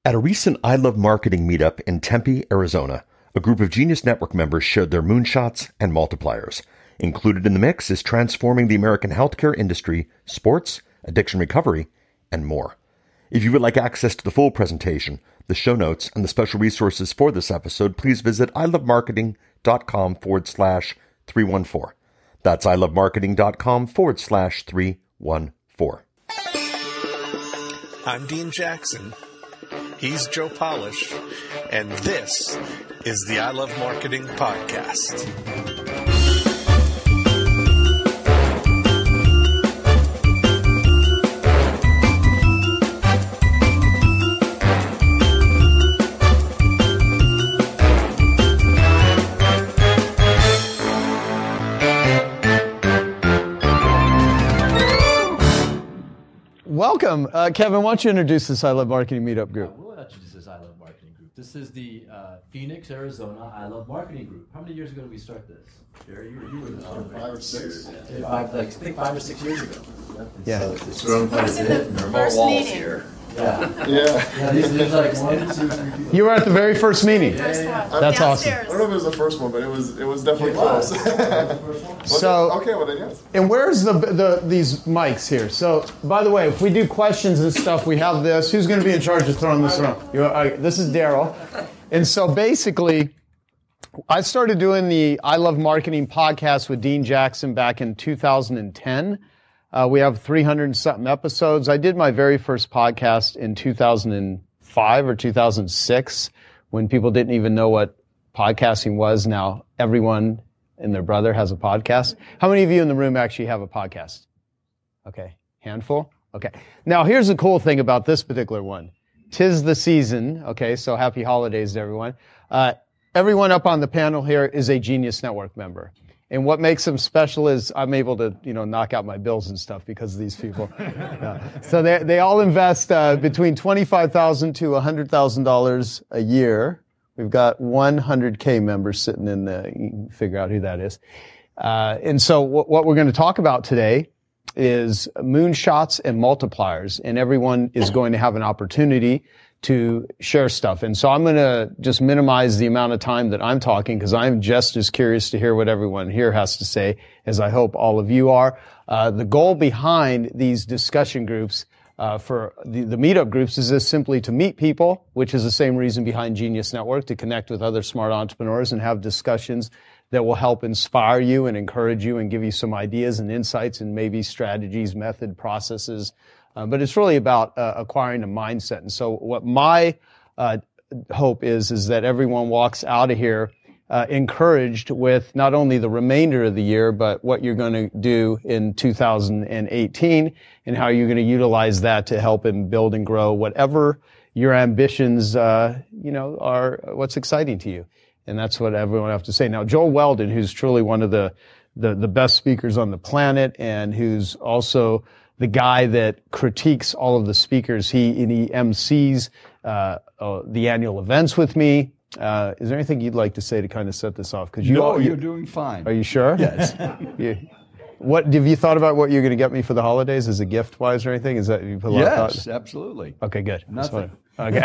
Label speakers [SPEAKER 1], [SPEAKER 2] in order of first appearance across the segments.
[SPEAKER 1] At a recent I Love Marketing meetup in Tempe, Arizona, a group of Genius Network members shared their moonshots and multipliers. Included in the mix is transforming the American healthcare industry, sports, addiction recovery, and more. If you would like access to the full presentation, the show notes, and the special resources for this episode, please visit ilovemarketing.com/314. That's ilovemarketing.com/314.
[SPEAKER 2] I'm Dean Jackson. He's Joe Polish, and this is the I Love Marketing Podcast.
[SPEAKER 3] Welcome. Kevin, why don't you introduce this I Love Marketing Meetup group?
[SPEAKER 4] I will introduce this I Love Marketing group. This is the Phoenix, Arizona I Love Marketing group. How many years ago did we start this? Jerry, you were in this
[SPEAKER 5] 5 or 6.
[SPEAKER 4] I think 5 or 6 years ago.
[SPEAKER 3] Yeah.
[SPEAKER 4] So it's grown quite a bit.
[SPEAKER 6] The first meeting.
[SPEAKER 4] Here.
[SPEAKER 5] Yeah.
[SPEAKER 4] There's like 1, 2, 3 people.
[SPEAKER 3] You were at the very first meeting.
[SPEAKER 6] First one.
[SPEAKER 3] That's awesome.
[SPEAKER 5] I don't know if it was the first one, but it was definitely close.
[SPEAKER 3] So,
[SPEAKER 5] okay, well then yes.
[SPEAKER 3] and where's these mics here? So, by the way, if we do questions and stuff, we have this. Who's going to be in charge of throwing this around? This is Daryl. And so basically, I started doing the I Love Marketing podcast with Dean Jackson back in 2010. We have 300 and something episodes. I did my very first podcast in 2005 or 2006 when people didn't even know what podcasting was. Now everyone and their brother has a podcast. How many of you in the room actually have a podcast? Okay. Handful? Okay. Now here's the cool thing about this particular one. 'Tis the season. Okay. So happy holidays to everyone. Everyone up on the panel here is a Genius Network member. And what makes them special is I'm able to, knock out my bills and stuff because of these people. So they all invest between $25,000 to $100,000 a year. We've got 100K members sitting in the. You can figure out who that is. And so what we're going to talk about today is moonshots and multipliers, and everyone is going to have an opportunity to share stuff. And so I'm going to just minimize the amount of time that I'm talking because I'm just as curious to hear what everyone here has to say as I hope all of you are. The goal behind these discussion groups for the meetup groups is just simply to meet people, which is the same reason behind Genius Network, to connect with other smart entrepreneurs and have discussions that will help inspire you and encourage you and give you some ideas and insights and maybe strategies, method, processes. But it's really about acquiring a mindset. And so what my hope is that everyone walks out of here encouraged with not only the remainder of the year, but what you're going to do in 2018 and how you're going to utilize that to help and build and grow whatever your ambitions, are what's exciting to you. And that's what everyone have to say. Now, Joel Weldon, who's truly one of the best speakers on the planet and who's also the guy that critiques all of the speakers. He MCs the annual events with me. Is there anything you'd like to say to kind of set this off?
[SPEAKER 7] You're doing fine.
[SPEAKER 3] Are you sure?
[SPEAKER 7] Yes.
[SPEAKER 3] What have you thought about what you're going to get me for the holidays? Is it gift wise or anything? Is that you put a lot of thought?
[SPEAKER 7] Yes, absolutely.
[SPEAKER 3] Okay, good.
[SPEAKER 7] Nothing.
[SPEAKER 3] Okay.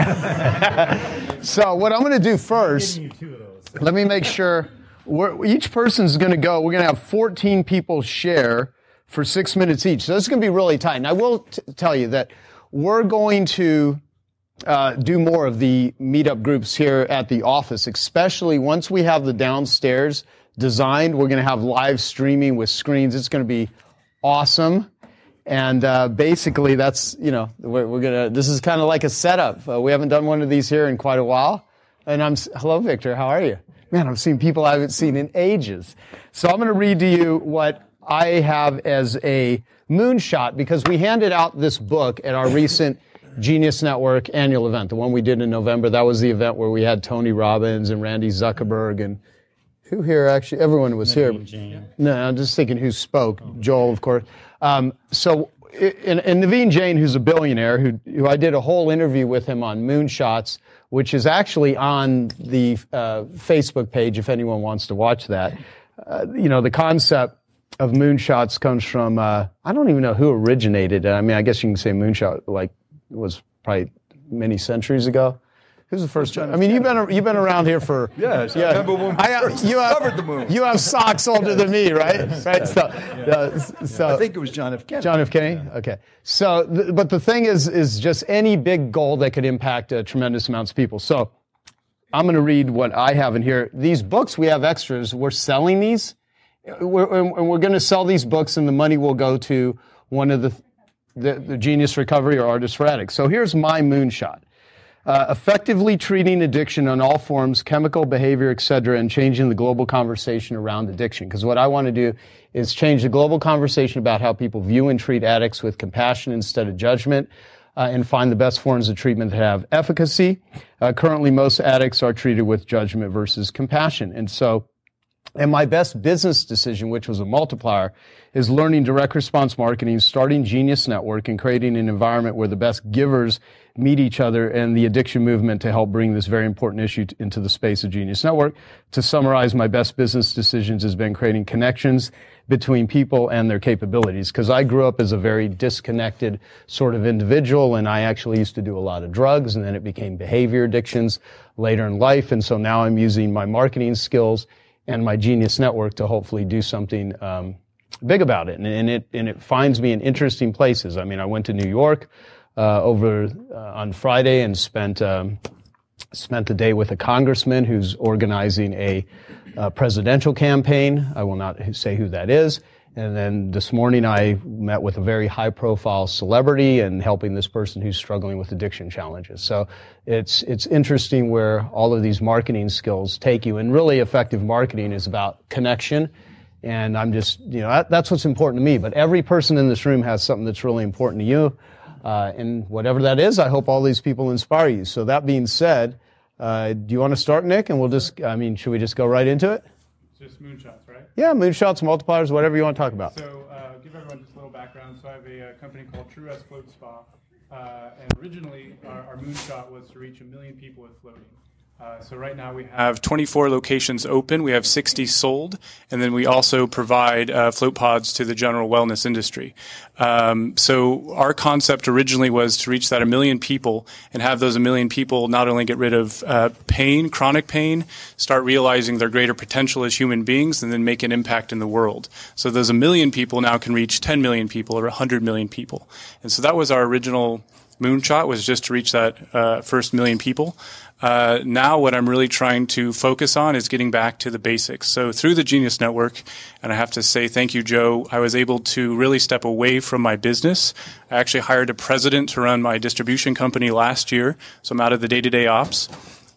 [SPEAKER 3] So what I'm going to do first, let me make sure each person's going to go. We're going to have 14 people share for 6 minutes each. So this is going to be really tight. And I will tell you that we're going to do more of the meetup groups here at the office, especially once we have the downstairs designed. We're going to have live streaming with screens. It's going to be awesome. And basically that's, we're going to, this is kind of like a setup. We haven't done one of these here in quite a while. And hello, Victor, how are you? Man, I've seen people I haven't seen in ages. So I'm going to read to you what I have as a moonshot because we handed out this book at our recent Genius Network annual event, the one we did in November. That was the event where we had Tony Robbins and Randy Zuckerberg and who here actually, everyone was here. No, I'm just thinking who spoke. Joel, of course. And Naveen Jain, who's a billionaire, who I did a whole interview with him on moonshots, which is actually on the Facebook page if anyone wants to watch that. The concept of moonshots comes from, I don't even know who originated it. I mean, I guess you can say moonshot, was probably many centuries ago. Who's the first? I mean, you've been around here for.
[SPEAKER 7] Yes, I remember when we first discovered the moon.
[SPEAKER 3] You have socks older than me, right? Right. So
[SPEAKER 7] I think it was John F. Kennedy.
[SPEAKER 3] John F. Kennedy. Yeah. Okay. So, but the thing is just any big goal that could impact tremendous amounts of people. So, I'm going to read what I have in here. These books, we have extras. We're selling these, and we're going to sell these books, and the money will go to one of the Genius Recovery or Artists for Addicts. So here's my moonshot. Effectively treating addiction on all forms, chemical, behavior, etc., and changing the global conversation around addiction. Because what I want to do is change the global conversation about how people view and treat addicts with compassion instead of judgment, and find the best forms of treatment that have efficacy. Currently, most addicts are treated with judgment versus compassion. And my best business decision, which was a multiplier, is learning direct response marketing, starting Genius Network, and creating an environment where the best givers meet each other, and the addiction movement to help bring this very important issue into the space of Genius Network. To summarize, my best business decisions has been creating connections between people and their capabilities, because I grew up as a very disconnected sort of individual, and I actually used to do a lot of drugs, and then it became behavior addictions later in life. And so now I'm using my marketing skills and my Genius Network to hopefully do something big about it. And it finds me in interesting places. I mean, I went to New York on Friday and spent the day with a congressman who's organizing a presidential campaign. I will not say who that is. And then this morning I met with a very high-profile celebrity and helping this person who's struggling with addiction challenges. So it's interesting where all of these marketing skills take you. And really effective marketing is about connection. And I'm just, that's what's important to me. But every person in this room has something that's really important to you. And whatever that is, I hope all these people inspire you. So that being said, do you want to start, Nick? And should we just go right into it?
[SPEAKER 6] Just moonshots, right?
[SPEAKER 3] Yeah, moonshots, multipliers, whatever you want to talk about.
[SPEAKER 6] So, give everyone just a little background. So, I have a company called True S Float Spa, and originally our moonshot was to reach 1 million people with floating. So right now we have 24 locations open. We have 60 sold, and then we also provide float pods to the general wellness industry. So our concept originally was to reach that 1 million people and have those 1 million people not only get rid of pain, chronic pain, start realizing their greater potential as human beings, and then make an impact in the world. So those 1 million people now can reach 10 million people or 100 million people. And so that was our original moonshot, was just to reach that first 1 million people. Now what I'm really trying to focus on is getting back to the basics. So through the Genius Network, and I have to say thank you, Joe, I was able to really step away from my business. I actually hired a president to run my distribution company last year, so I'm out of the day-to-day ops.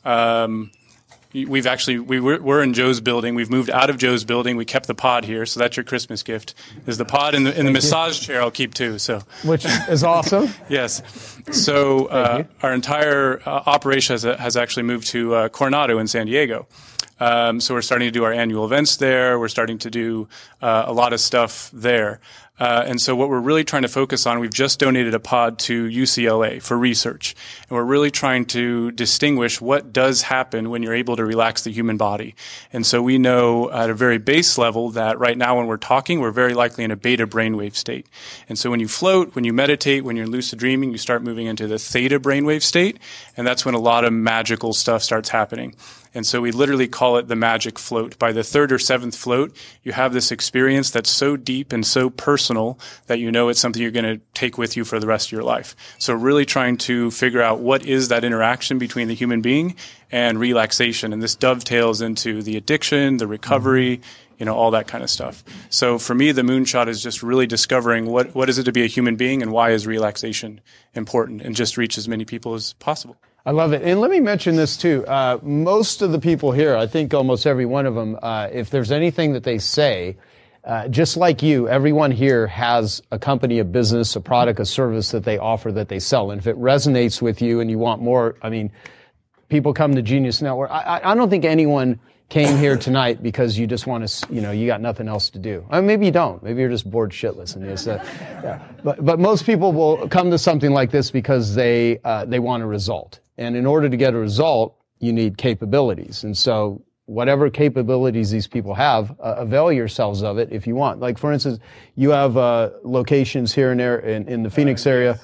[SPEAKER 6] We're in Joe's building. We've moved out of Joe's building. We kept the pod here, so that's your Christmas gift. Is the pod in the massage chair I'll keep too. So,
[SPEAKER 3] which is awesome.
[SPEAKER 6] Yes. So our entire operation has actually moved to Coronado in San Diego. So we're starting to do our annual events there. We're starting to do a lot of stuff there. And so what we're really trying to focus on, we've just donated a pod to UCLA for research. And we're really trying to distinguish what does happen when you're able to relax the human body. And so we know at a very base level that right now when we're talking, we're very likely in a beta brainwave state. And so when you float, when you meditate, when you're lucid dreaming, you start moving into the theta brainwave state. And that's when a lot of magical stuff starts happening. And so we literally call it the magic float. By the third or seventh float, you have this experience that's so deep and so personal that you know it's something you're going to take with you for the rest of your life. So really trying to figure out what is that interaction between the human being and relaxation. And this dovetails into the addiction, the recovery, all that kind of stuff. So for me, the moonshot is just really discovering what is it to be a human being and why is relaxation important, and just reach as many people as possible.
[SPEAKER 3] I love it. And let me mention this too. Most of the people here, I think almost every one of them, if there's anything that they say, just like you, everyone here has a company, a business, a product, a service that they offer, that they sell. And if it resonates with you and you want more, people come to Genius Network. I don't think anyone came here tonight because you just want to, you got nothing else to do. Maybe you don't. Maybe you're just bored shitless. And But most people will come to something like this because they want a result. And in order to get a result, you need capabilities. And so whatever capabilities these people have, avail yourselves of it if you want. Like, for instance, you have locations here and there in the Phoenix area.
[SPEAKER 6] Several.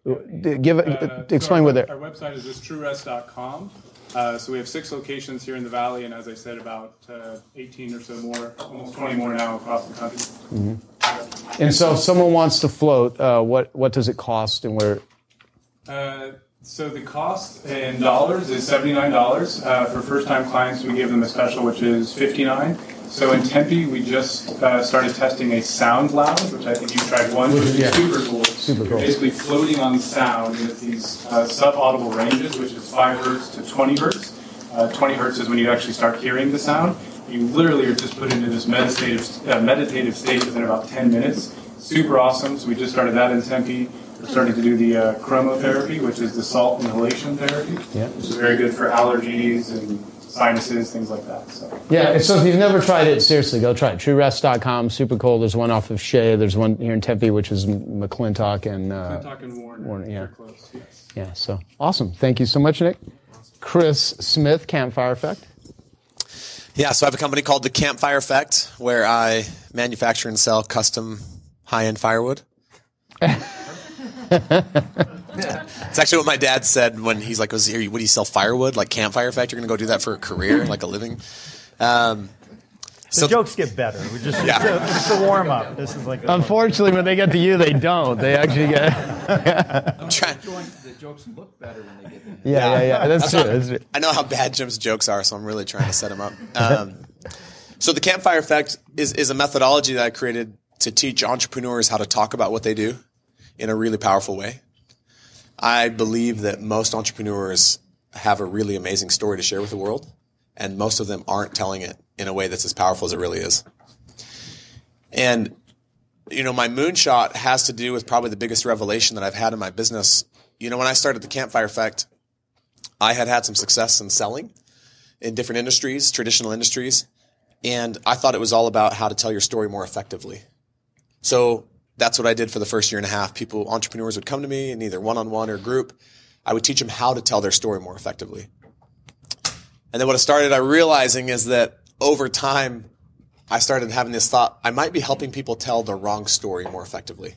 [SPEAKER 3] Explain what they're.
[SPEAKER 6] Our website is just truerest.com. So we have 6 locations here in the Valley, and as I said, about 18 or so more, almost 20 more now across the country.
[SPEAKER 3] Mm-hmm. And so if someone wants to float, what does it cost and where?
[SPEAKER 6] So the cost in dollars is $79. For first-time clients, we give them a special, which is $59. So in Tempe, we just started testing a sound lounge, which I think you tried once, which is super cool.
[SPEAKER 3] Super cool.
[SPEAKER 6] You're basically floating on sound with these sub-audible ranges, which is 5 hertz to 20 hertz. 20 hertz is when you actually start hearing the sound. You literally are just put into this meditative state within about 10 minutes. Super awesome. So we just started that in Tempe. We're starting to do the chromotherapy, which is the salt inhalation therapy, which is very good for allergies and sinuses, things like that. So
[SPEAKER 3] if you've never tried it, seriously, go try it. TrueRest.com, super cool. There's one off of Shea. There's one here in Tempe, which is McClintock and Warner. Yeah,
[SPEAKER 6] close. Yes.
[SPEAKER 3] Yeah. So awesome. Thank you so much, Nick. Chris Smith, Campfire Effect.
[SPEAKER 8] Yeah, so I have a company called the Campfire Effect where I manufacture and sell custom high-end firewood. It's actually what my dad said when he's like, "What do you sell firewood? Like Campfire Effect? You're going to go do that for a career, like a living?"
[SPEAKER 9] The jokes get better. It's a warm up. This is like.
[SPEAKER 3] Unfortunately, when they get to you, they don't. They actually get.
[SPEAKER 8] I'm trying.
[SPEAKER 4] The jokes look better when they get there.
[SPEAKER 3] Yeah. That's true.
[SPEAKER 8] I know how bad Jim's jokes are, so I'm really trying to set him up. So the Campfire Effect is a methodology that I created to teach entrepreneurs how to talk about what they do in a really powerful way. I believe that most entrepreneurs have a really amazing story to share with the world, and most of them aren't telling it in a way that's as powerful as it really is. And, my moonshot has to do with probably the biggest revelation that I've had in my business. When I started the Campfire Effect, I had some success in selling in different industries, traditional industries, and I thought it was all about how to tell your story more effectively. So that's what I did for the first year and a half. Entrepreneurs would come to me in either one-on-one or group. I would teach them how to tell their story more effectively. And then what I started realizing is that over time, I started having this thought, I might be helping people tell the wrong story more effectively.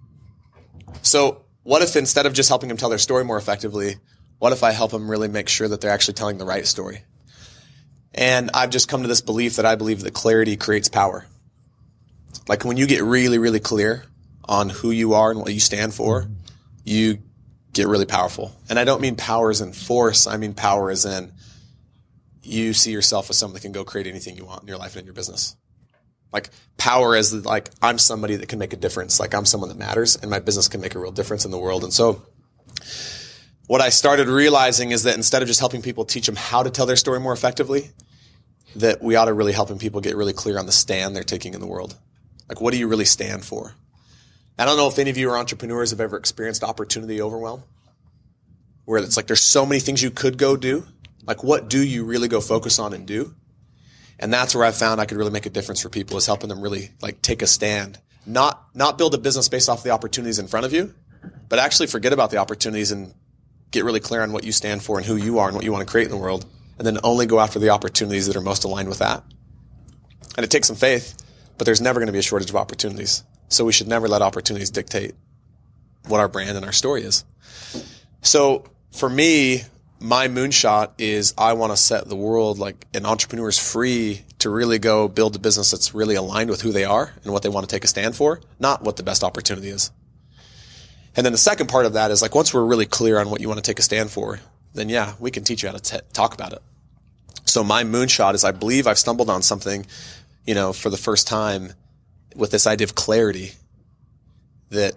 [SPEAKER 8] So what if instead of just helping them tell their story more effectively, what if I help them really make sure that they're actually telling the right story? And I've just come to this belief that I believe that clarity creates power. Like when you get really, really clear on who you are and what you stand for, you get really powerful. And I don't mean power as in force. I mean power as in you see yourself as someone that can go create anything you want in your life and in your business. Like power as like I'm somebody that can make a difference. Like I'm someone that matters and my business can make a real difference in the world. And so what I started realizing is that instead of just helping people teach them how to tell their story more effectively, that we ought to really helping people get really clear on the stand they're taking in the world. Like, what do you really stand for? I don't know if any of you are entrepreneurs have ever experienced opportunity overwhelm, where it's like there's so many things you could go do. Like, what do you really go focus on and do? And that's where I found I could really make a difference for people, is helping them really like take a stand, not build a business based off the opportunities in front of you, but actually forget about the opportunities and get really clear on what you stand for and who you are and what you want to create in the world, and then only go after the opportunities that are most aligned with that. And it takes some faith, but there's never going to be a shortage of opportunities. So we should never let opportunities dictate what our brand and our story is. So for me, my moonshot is I want to set the world like an entrepreneurs free to really go build a business that's really aligned with who they are and what they want to take a stand for, not what the best opportunity is. And then the second part of that is like once we're really clear on what you want to take a stand for, then yeah, we can teach you how to talk about it. So my moonshot is I believe I've stumbled on something, for the first time with this idea of clarity that,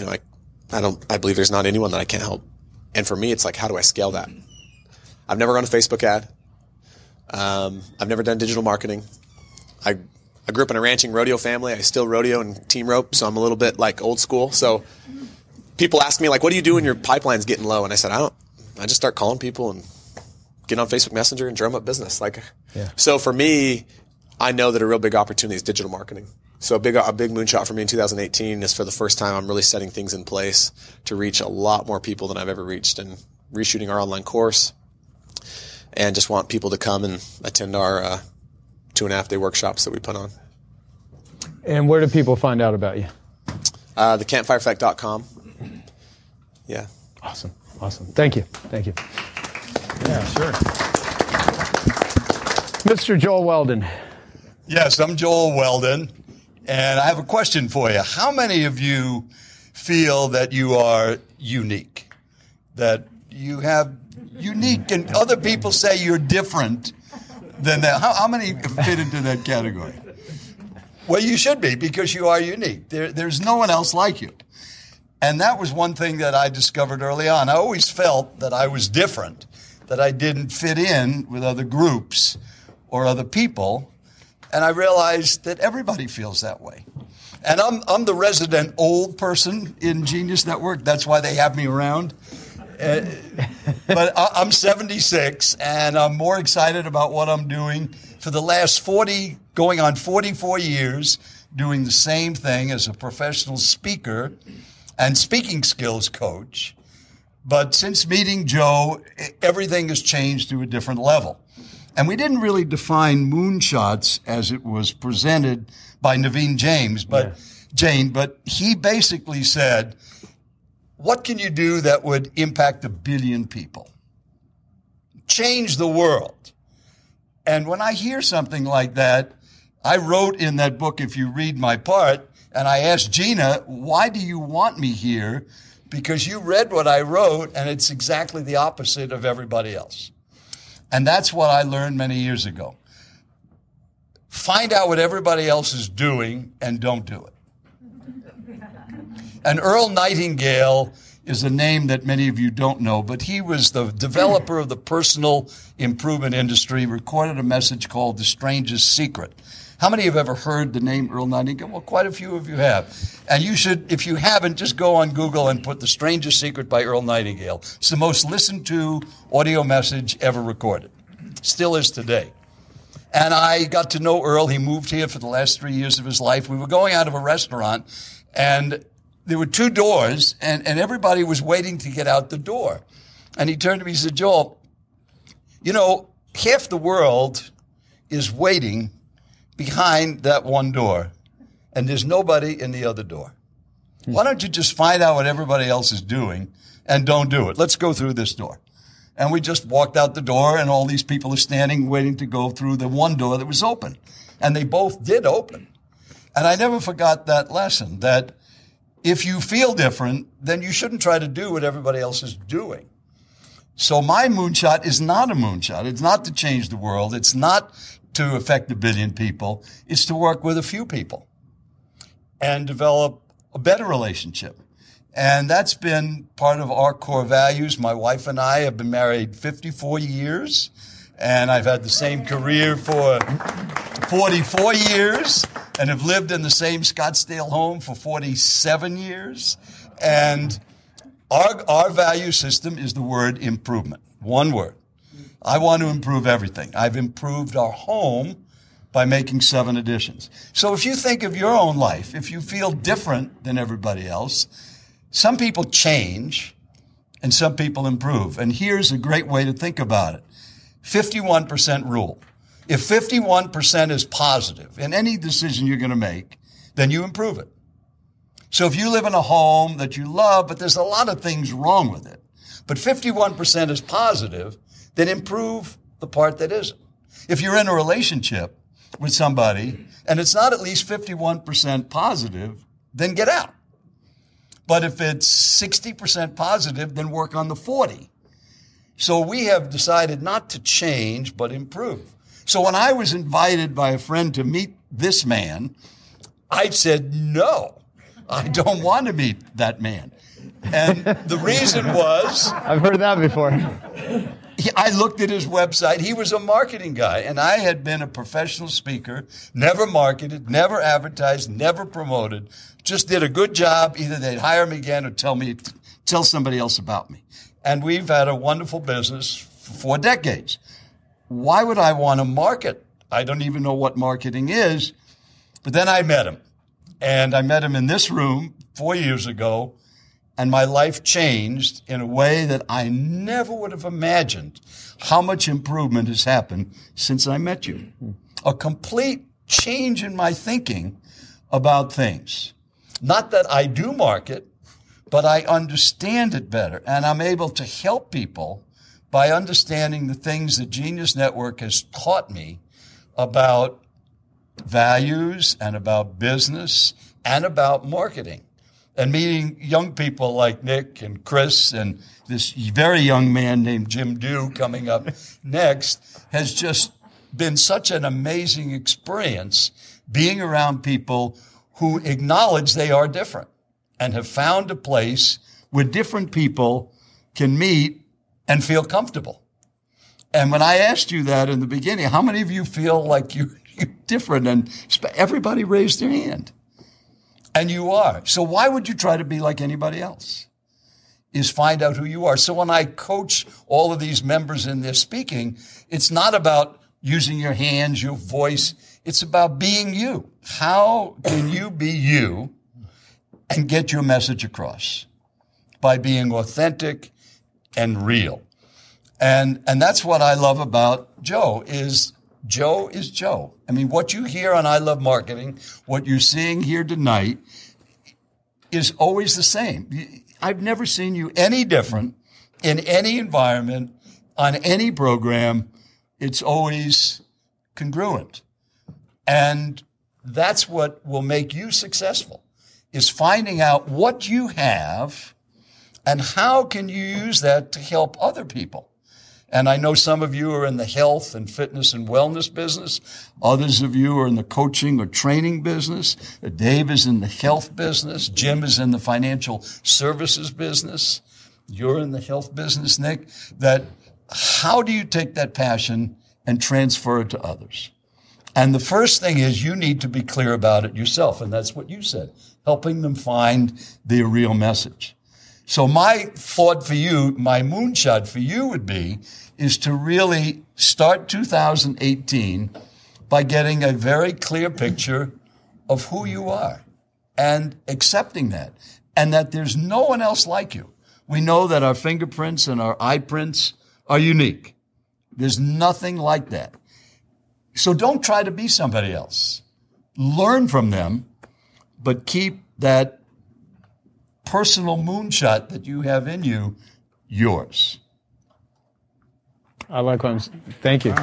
[SPEAKER 8] I believe there's not anyone that I can't help. And for me, it's like, how do I scale that? I've never run a Facebook ad. I've never done digital marketing. I grew up in a ranching rodeo family. I still rodeo and team rope, so I'm a little bit like old school. So people ask me like, what do you do when your pipeline's getting low? And I said, I just start calling people and get on Facebook Messenger and drum up business. So for me, I know that a real big opportunity is digital marketing. So a big moonshot for me in 2018 is for the first time I'm really setting things in place to reach a lot more people than I've ever reached, and reshooting our online course, and just want people to come and attend our 2.5-day workshops that we put on.
[SPEAKER 3] And where do people find out about you?
[SPEAKER 8] Thecampfireeffect.com. Yeah.
[SPEAKER 3] Awesome. Thank you.
[SPEAKER 9] Yeah, sure.
[SPEAKER 3] Mr. Joel Weldon.
[SPEAKER 10] Yes, I'm Joel Weldon, and I have a question for you. How many of you feel that you are unique? That you have unique, and other people say you're different than that? How many fit into that category? Well, you should be, because you are unique. There's no one else like you. And that was one thing that I discovered early on. I always felt that I was different, that I didn't fit in with other groups or other people. And I realized that everybody feels that way. And I'm the resident old person in Genius Network. That's why they have me around. But I'm 76, and I'm more excited about what I'm doing. For the last 44 years, doing the same thing as a professional speaker and speaking skills coach. But since meeting Joe, everything has changed to a different level. And we didn't really define moonshots as it was presented by Naveen Jain, but he basically said, what can you do that would impact 1 billion people? Change the world. And when I hear something like that, I wrote in that book, if you read my part, and I asked Gina, why do you want me here? Because you read what I wrote, and it's exactly the opposite of everybody else. And that's what I learned many years ago. Find out what everybody else is doing and don't do it. And Earl Nightingale is a name that many of you don't know, but he was the developer of the personal improvement industry, recorded a message called The Strangest Secret. How many have ever heard the name Earl Nightingale? Well, quite a few of you have. And you should, if you haven't, just go on Google and put The Strangest Secret by Earl Nightingale. It's the most listened to audio message ever recorded. Still is today. And I got to know Earl. He moved here for the last 3 years of his life. We were going out of a restaurant, and there were 2 doors, and everybody was waiting to get out the door. And he turned to me and said, Joel, you know, half the world is waiting behind that one door, and there's nobody in the other door. Why don't you just find out what everybody else is doing and don't do it? Let's go through this door. And we just walked out the door, and all these people are standing waiting to go through the one door that was open. And they both did open. And I never forgot that lesson, that if you feel different, then you shouldn't try to do what everybody else is doing. So my moonshot is not a moonshot. It's not to change the world. It's not to affect 1 billion people. It's to work with a few people and develop a better relationship. And that's been part of our core values. My wife and I have been married 54 years, and I've had the same career for 44 years, and have lived in the same Scottsdale home for 47 years. And our value system is the word improvement. One word. I want to improve everything. I've improved our home by making 7 additions. So if you think of your own life, if you feel different than everybody else, some people change and some people improve. And here's a great way to think about it. 51% rule. If 51% is positive in any decision you're going to make, then you improve it. So if you live in a home that you love, but there's a lot of things wrong with it, but 51% is positive, then improve the part that isn't. If you're in a relationship with somebody and it's not at least 51% positive, then get out. But if it's 60% positive, then work on the 40. So we have decided not to change, but improve. So when I was invited by a friend to meet this man, I said, no, I don't want to meet that man. And the reason was...
[SPEAKER 3] I've heard that before.
[SPEAKER 10] I looked at his website. He was a marketing guy, and I had been a professional speaker, never marketed, never advertised, never promoted, just did a good job. Either they'd hire me again or tell somebody else about me. And we've had a wonderful business for 4 decades. Why would I want to market? I don't even know what marketing is. But then I met him. And I met him in this room 4 years ago. And my life changed in a way that I never would have imagined how much improvement has happened since I met you. A complete change in my thinking about things. Not that I do market, but I understand it better, and I'm able to help people by understanding the things that Genius Network has taught me about values and about business and about marketing. And meeting young people like Nick and Chris and this very young man named Jim Dew coming up next has just been such an amazing experience being around people who acknowledge they are different and have found a place where different people can meet and feel comfortable. And when I asked you that in the beginning, how many of you feel like you're different? And everybody raised their hand. And you are. So why would you try to be like anybody else? Is find out who you are. So when I coach all of these members in their speaking, it's not about using your hands, your voice. It's about being you. How can you be you and get your message across? By being authentic and real. And that's what I love about Joe is Joe. I mean, what you hear on I Love Marketing, what you're seeing here tonight is always the same. I've never seen you any different in any environment, on any program. It's always congruent. And that's what will make you successful, is finding out what you have and how can you use that to help other people. And I know some of you are in the health and fitness and wellness business. Others of you are in the coaching or training business. Dave is in the health business. Jim is in the financial services business. You're in the health business, Nick. That how do you take that passion and transfer it to others? And the first thing is you need to be clear about it yourself. And that's what you said, helping them find their real message. So my thought for you, my moonshot for you would be, is to really start 2018 by getting a very clear picture of who you are and accepting that, and that there's no one else like you. We know that our fingerprints and our eye prints are unique. There's nothing like that. So don't try to be somebody else. Learn from them, but keep that personal moonshot that you have in you yours.
[SPEAKER 3] I like what I'm saying. Thank you.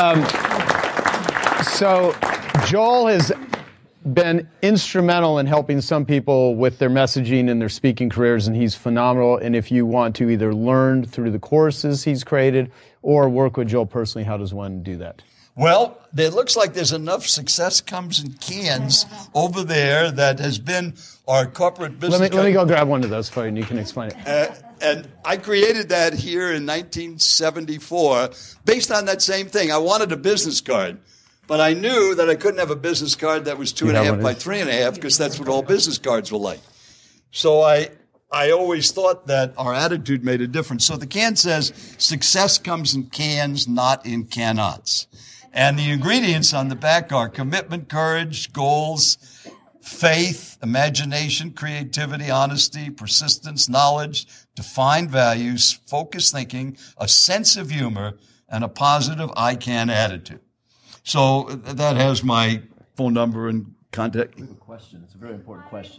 [SPEAKER 3] So Joel has been instrumental in helping some people with their messaging and their speaking careers, and he's phenomenal. And if you want to either learn through the courses he's created or work with Joel personally, how does one do that?
[SPEAKER 10] Well, it looks like there's enough success comes in cans over there that has been our corporate business.
[SPEAKER 3] Let me go grab one of those for you, and you can explain it.
[SPEAKER 10] And I created that here in 1974 based on that same thing. I wanted a business card, but I knew that I couldn't have a business card that was 2.5 by 3.5 because that's what all business cards were like. So I always thought that our attitude made a difference. So the can says, success comes in cans, not in cannots. And the ingredients on the back are commitment, courage, goals, faith, imagination, creativity, honesty, persistence, knowledge, defined values, focused thinking, a sense of humor, and a positive I can attitude. So that has my phone number and contact.
[SPEAKER 4] Good question. It's a very important question.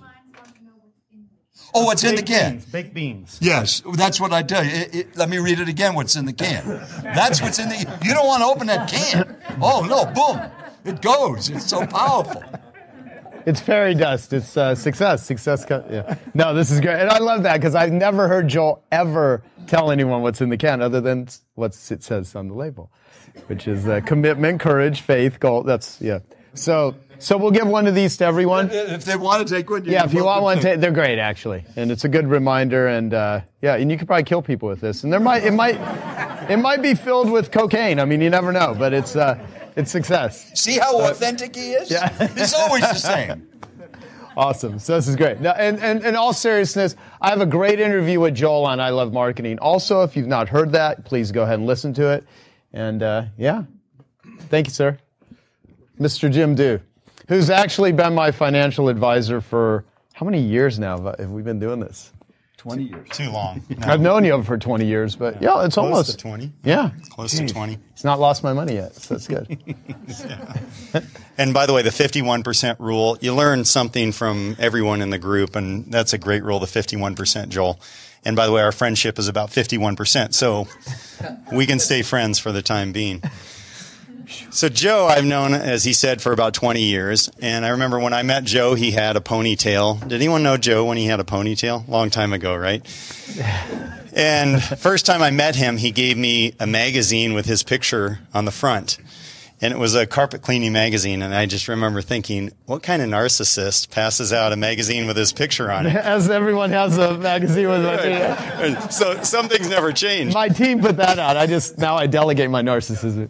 [SPEAKER 10] Oh, what's in the can?
[SPEAKER 9] Baked beans.
[SPEAKER 10] Yes, that's what I tell you. Let me read it again, what's in the can. That's what's in the... You don't want to open that can. Oh, no, boom. It goes. It's so powerful.
[SPEAKER 3] It's fairy dust. It's success. Yeah. No, this is great. And I love that because I've never heard Joel ever tell anyone what's in the can other than what it says on the label, which is commitment, courage, faith, goal. That's, yeah. So we'll give one of these to everyone.
[SPEAKER 10] If they want to take one,
[SPEAKER 3] if you want one, they're great actually, and it's a good reminder. And and you could probably kill people with this. And it might be filled with cocaine. I mean, you never know, but it's success.
[SPEAKER 10] See how authentic he is?
[SPEAKER 3] Yeah,
[SPEAKER 10] it's always the same.
[SPEAKER 3] Awesome. So this is great. Now, and in all seriousness, I have a great interview with Joel on I Love Marketing. Also, if you've not heard that, please go ahead and listen to it. And thank you, sir. Mr. Jim Dew, who's actually been my financial advisor for how many years now have we been doing this?
[SPEAKER 10] 20 years.
[SPEAKER 11] Too long. No.
[SPEAKER 3] I've known you for 20 years, but yeah, it's
[SPEAKER 11] Close
[SPEAKER 3] almost
[SPEAKER 11] to 20.
[SPEAKER 3] Yeah,
[SPEAKER 11] Close to 20.
[SPEAKER 3] It's not lost my money yet, so that's good.
[SPEAKER 11] And by the way, the 51% rule, you learn something from everyone in the group, and that's a great rule, the 51%, Joel. And by the way, our friendship is about 51%, so we can stay friends for the time being. So Joe, I've known, as he said, for about 20 years. And I remember when I met Joe, he had a ponytail. Did anyone know Joe when he had a ponytail? Long time ago, right? And first time I met him, he gave me a magazine with his picture on the front. And it was a carpet cleaning magazine. And I just remember thinking, what kind of narcissist passes out a magazine with his picture on it?
[SPEAKER 3] As everyone has a magazine with my
[SPEAKER 11] So some things never change.
[SPEAKER 3] My team put that out. Now I delegate my narcissism.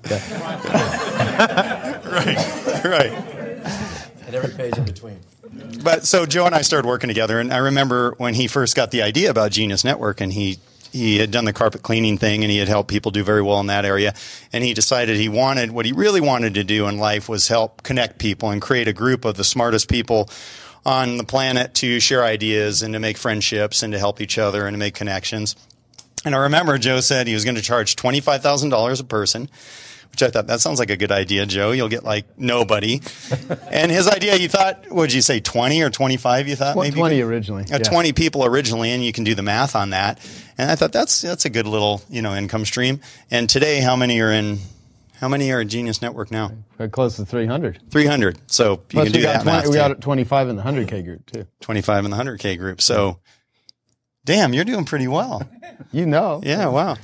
[SPEAKER 11] Right.
[SPEAKER 4] And every page in between.
[SPEAKER 11] But so Joe and I started working together, and I remember when he first got the idea about Genius Network, and he had done the carpet cleaning thing, and he had helped people do very well in that area. And he decided what he really wanted to do in life was help connect people and create a group of the smartest people on the planet to share ideas and to make friendships and to help each other and to make connections. And I remember Joe said he was going to charge $25,000 a person, which I thought, that sounds like a good idea, Joe. You'll get like nobody. And his idea, you thought, would you say 20 or 25, you thought? Maybe
[SPEAKER 3] 20 originally.
[SPEAKER 11] 20 people originally, and you can do the math on that. And I thought that's a good little, income stream. And today, how many are in Genius Network now?
[SPEAKER 3] We're close to 300.
[SPEAKER 11] 300. So you can do that math.
[SPEAKER 3] We got 25 in the 100K group, too.
[SPEAKER 11] 25 in the 100K group. So, damn, you're doing pretty well.
[SPEAKER 3] You know.
[SPEAKER 11] Yeah, wow.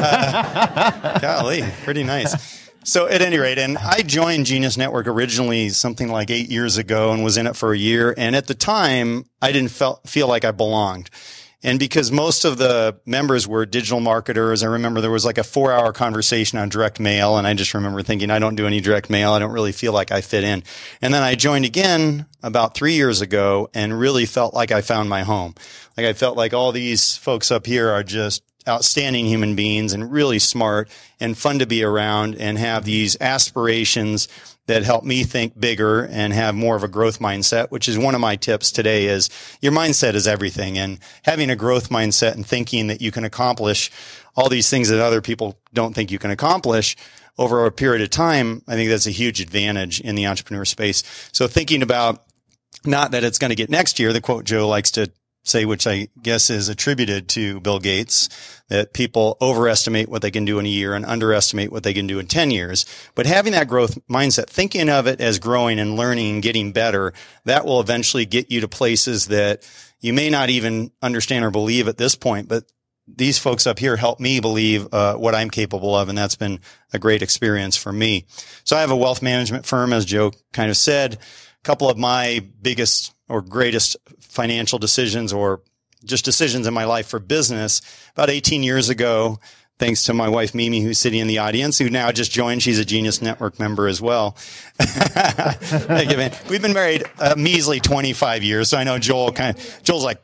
[SPEAKER 11] Golly, pretty nice. So at any rate, and I joined Genius Network originally something like 8 years ago and was in it for a year. And at the time, I didn't feel like I belonged. And because most of the members were digital marketers, I remember there was like a 4-hour conversation on direct mail. And I just remember thinking, I don't do any direct mail. I don't really feel like I fit in. And then I joined again about 3 years ago and really felt like I found my home. Like I felt like all these folks up here are just outstanding human beings and really smart and fun to be around and have these aspirations that help me think bigger and have more of a growth mindset, which is one of my tips today is your mindset is everything. And having a growth mindset and thinking that you can accomplish all these things that other people don't think you can accomplish over a period of time, I think that's a huge advantage in the entrepreneur space. So thinking about not that it's going to get next year, the quote Joe likes to say, which I guess is attributed to Bill Gates, that people overestimate what they can do in a year and underestimate what they can do in 10 years. But having that growth mindset, thinking of it as growing and learning and getting better, that will eventually get you to places that you may not even understand or believe at this point. But these folks up here help me believe what I'm capable of, and that's been a great experience for me. So I have a wealth management firm, as Joe kind of said. A couple of my biggest or greatest financial decisions or just decisions in my life for business about 18 years ago, thanks to my wife, Mimi, who's sitting in the audience, who now just joined. She's a Genius Network member as well. Thank you, man. We've been married a measly 25 years. So I know Joel's like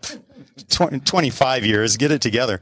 [SPEAKER 11] 25 years. Get it together.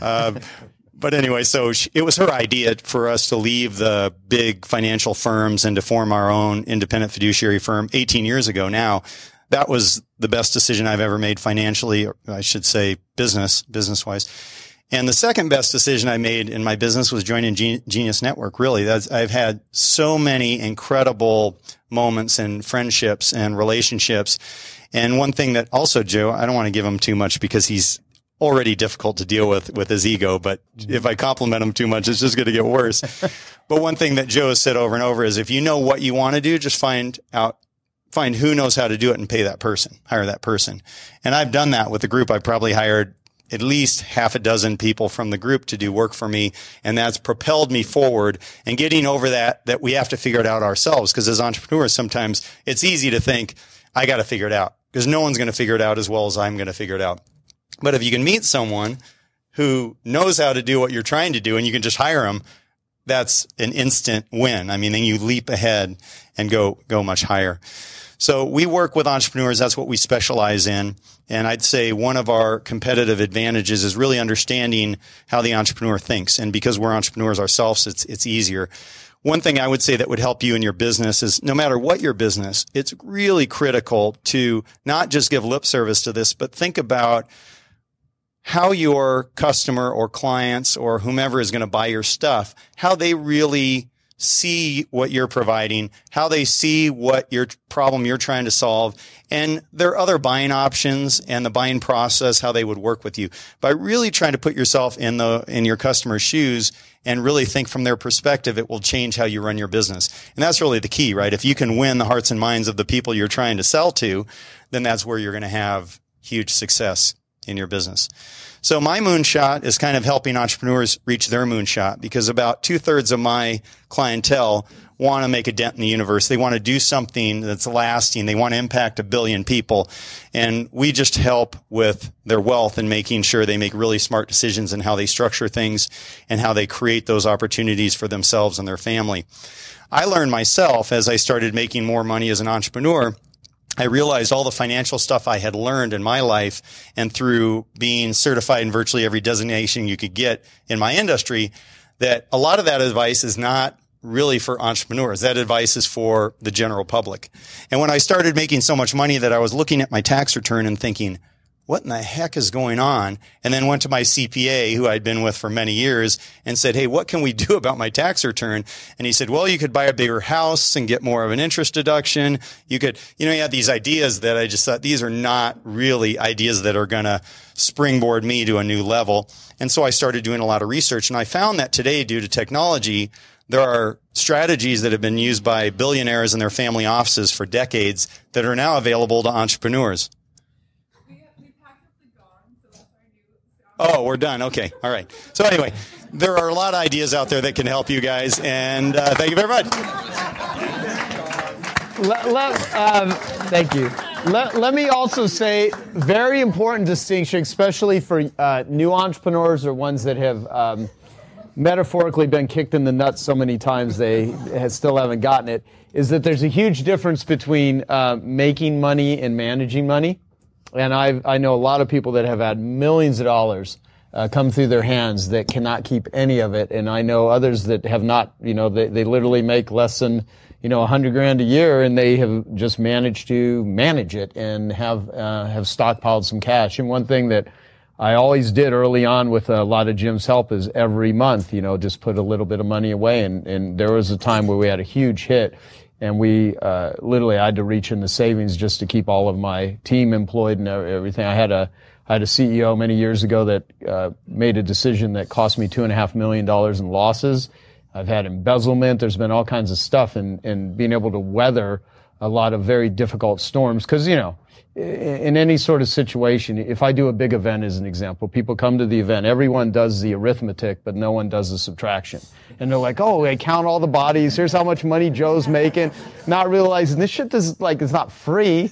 [SPEAKER 11] But anyway, so it was her idea for us to leave the big financial firms and to form our own independent fiduciary firm 18 years ago now. That was the best decision I've ever made financially, or I should say business-wise. And the second best decision I made in my business was joining Genius Network. Really, I've had so many incredible moments and friendships and relationships. And one thing that also, Joe, I don't want to give him too much because he's already difficult to deal with his ego, but if I compliment him too much, it's just going to get worse. But one thing that Joe has said over and over is if you know what you want to do, just find who knows how to do it and pay that person, hire that person. And I've done that with the group. I probably hired at least half a dozen people from the group to do work for me. And that's propelled me forward and getting over that we have to figure it out ourselves. Because as entrepreneurs, sometimes it's easy to think, I got to figure it out because no one's going to figure it out as well as I'm going to figure it out. But if you can meet someone who knows how to do what you're trying to do and you can just hire them, that's an instant win. I mean, then you leap ahead and go much higher. So we work with entrepreneurs. That's what we specialize in. And I'd say one of our competitive advantages is really understanding how the entrepreneur thinks. And because we're entrepreneurs ourselves, it's easier. One thing I would say that would help you in your business is no matter what your business, it's really critical to not just give lip service to this, but think about how your customer or clients or whomever is going to buy your stuff, how they really see what you're providing, how they see what your problem you're trying to solve, and their other buying options and the buying process, how they would work with you. By really trying to put yourself in your customer's shoes and really think from their perspective, it will change how you run your business. And that's really the key, right? If you can win the hearts and minds of the people you're trying to sell to, then that's where you're going to have huge success in your business. So my moonshot is kind of helping entrepreneurs reach their moonshot, because about 2/3 of my clientele want to make a dent in the universe. They want to do something that's lasting. They want to impact 1 billion people. And we just help with their wealth and making sure they make really smart decisions in how they structure things and how they create those opportunities for themselves and their family. I learned myself as I started making more money as an entrepreneur. I realized all the financial stuff I had learned in my life, and through being certified in virtually every designation you could get in my industry, that a lot of that advice is not really for entrepreneurs. That advice is for the general public. And when I started making so much money that I was looking at my tax return and thinking, what in the heck is going on? And then went to my CPA, who I'd been with for many years, and said, hey, what can we do about my tax return? And he said, well, you could buy a bigger house and get more of an interest deduction. You could, you had these ideas that I just thought, these are not really ideas that are going to springboard me to a new level. And so I started doing a lot of research, and I found that today, due to technology, there are strategies that have been used by billionaires and their family offices for decades that are now available to entrepreneurs. Oh, we're done. Okay. All right. So anyway, there are a lot of ideas out there that can help you guys, and thank you very much.
[SPEAKER 3] Thank you. Let me also say, very important distinction, especially for new entrepreneurs or ones that have metaphorically been kicked in the nuts so many times they still haven't gotten it, is that there's a huge difference between making money and managing money. And I know a lot of people that have had millions of dollars come through their hands that cannot keep any of it. And I know others that have not, they literally make less than, $100,000 a year, and they have just managed to manage it and have stockpiled some cash. And one thing that I always did early on with a lot of Jim's help is every month, just put a little bit of money away. And there was a time where we had a huge hit. And we literally I had to reach in the savings just to keep all of my team employed and everything. I had a CEO many years ago that made a decision that cost me $2.5 million in losses. I've had embezzlement. There's been all kinds of stuff, and being able to weather a lot of very difficult storms. Because, in any sort of situation, if I do a big event as an example, people come to the event, everyone does the arithmetic, but no one does the subtraction. And they're like, oh, they count all the bodies, here's how much money Joe's making, not realizing this shit is it's not free.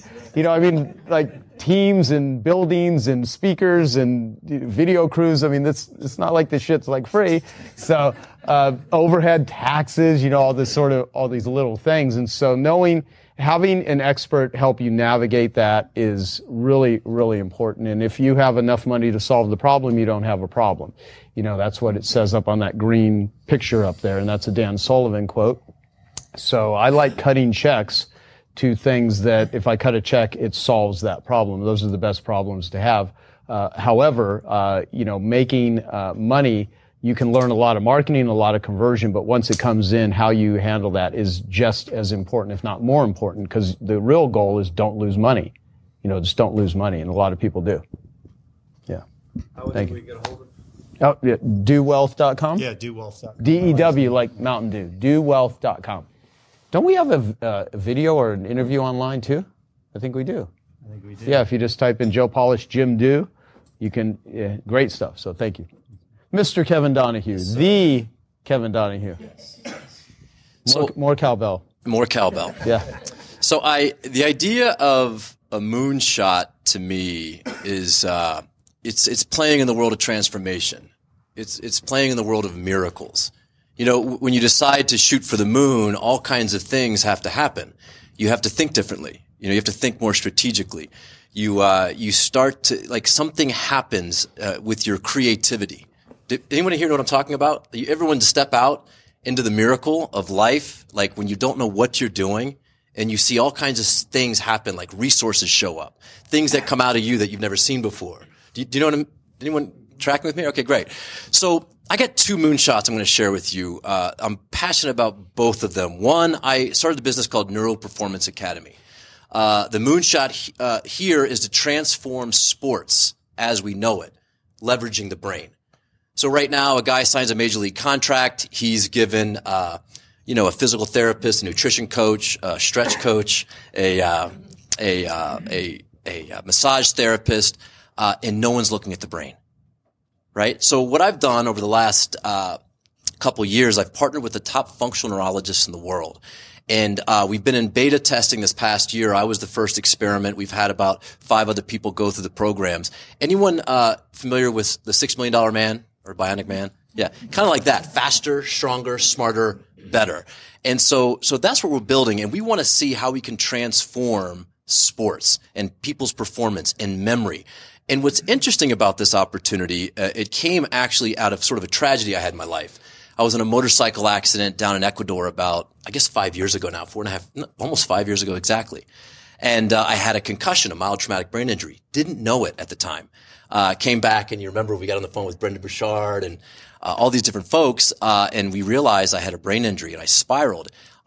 [SPEAKER 3] Teams and buildings and speakers and video crews, it's not like this shit's free. So, overhead, taxes, all these little things. And so having an expert help you navigate that is really, really important. And if you have enough money to solve the problem, you don't have a problem. That's what it says up on that green picture up there. And that's a Dan Sullivan quote. So I like cutting checks to things that if I cut a check, it solves that problem. Those are the best problems to have. However, making money, you can learn a lot of marketing, a lot of conversion, but once it comes in, how you handle that is just as important, if not more important, because the real goal is don't lose money. Just don't lose money, and a lot of people do. Yeah. Thank you. Get a hold of it? Oh, yeah. DoWealth.com?
[SPEAKER 11] Yeah, DoWealth.com.
[SPEAKER 3] DEW, like Mountain Dew. DoWealth.com. Don't we have a video or an interview online too? I think we do.
[SPEAKER 9] I think we do.
[SPEAKER 3] Yeah, if you just type in Joe Polish, Jim Dew, you can, great stuff. So thank you. Mr. Kevin Donahue, the Kevin Donahue. Yes. More cowbell.
[SPEAKER 12] More cowbell.
[SPEAKER 3] Yeah.
[SPEAKER 12] So the idea of a moonshot to me is, it's playing in the world of transformation. It's playing in the world of miracles. When you decide to shoot for the moon, all kinds of things have to happen. You have to think differently. You have to think more strategically. You start to, something happens, with your creativity. Did anyone here know what I'm talking about? Everyone to step out into the miracle of life, when you don't know what you're doing and you see all kinds of things happen, like resources show up, things that come out of you that you've never seen before. Do you know what Anyone tracking with me? Okay, great. So I got 2 moonshots I'm going to share with you. I'm passionate about both of them. One, I started a business called Neural Performance Academy. The moonshot here is to transform sports as we know it, leveraging the brain. So right now, a guy signs a major league contract. He's given, a physical therapist, a nutrition coach, a stretch coach, a massage therapist, and no one's looking at the brain. Right? So what I've done over the last couple years, I've partnered with the top functional neurologists in the world. And we've been in beta testing this past year. I was the first experiment. We've had about 5 other people go through the programs. Anyone familiar with the $6 Million Man or Bionic Man? Yeah, kind of like that. Faster, stronger, smarter, better. And so that's what we're building. And we want to see how we can transform sports and people's performance and memory. And what's interesting about this opportunity, it came actually out of sort of a tragedy I had in my life. I was in a motorcycle accident down in Ecuador about, 5 years ago now, 4.5, almost 5 years ago exactly. And I had a concussion, a mild traumatic brain injury. Didn't know it at the time. Came back, and you remember we got on the phone with Brendan Burchard and all these different folks, and we realized I had a brain injury, and I spiraled.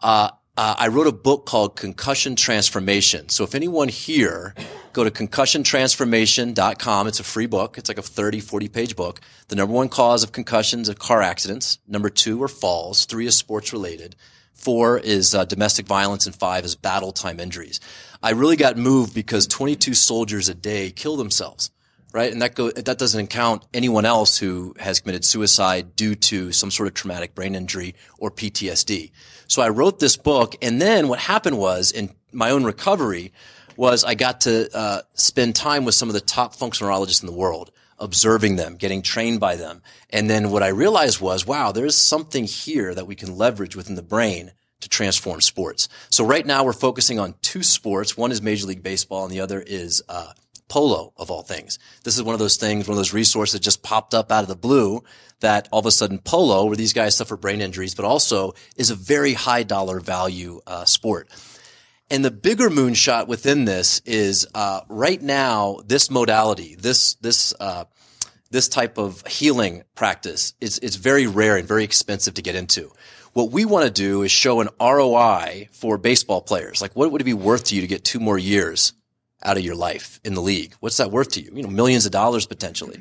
[SPEAKER 12] I wrote a book called Concussion Transformation. So if anyone here, go to concussiontransformation.com. It's a free book. It's like a 30, 40-page book. The number 1 cause of concussions are car accidents. Number 2 are falls. 3 is sports related. 4 is domestic violence, and 5 is battle time injuries. I really got moved because 22 soldiers a day kill themselves, right? And that doesn't count anyone else who has committed suicide due to some sort of traumatic brain injury or PTSD. So I wrote this book, and then what happened was, in my own recovery, was I got to spend time with some of the top functional neurologists in the world, observing them, getting trained by them. And then what I realized was, wow, there's something here that we can leverage within the brain to transform sports. So right now we're focusing on 2 sports. One is Major League Baseball, and the other is polo, of all things. This is one of those things, one of those resources that just popped up out of the blue, that all of a sudden polo, where these guys suffer brain injuries, but also is a very high dollar value sport. And the bigger moonshot within this is right now, this modality, this type of healing practice, it's very rare and very expensive to get into. What we want to do is show an ROI for baseball players. Like, what would it be worth to you to get 2 more years out of your life in the league? What's that worth to you? Millions of dollars potentially.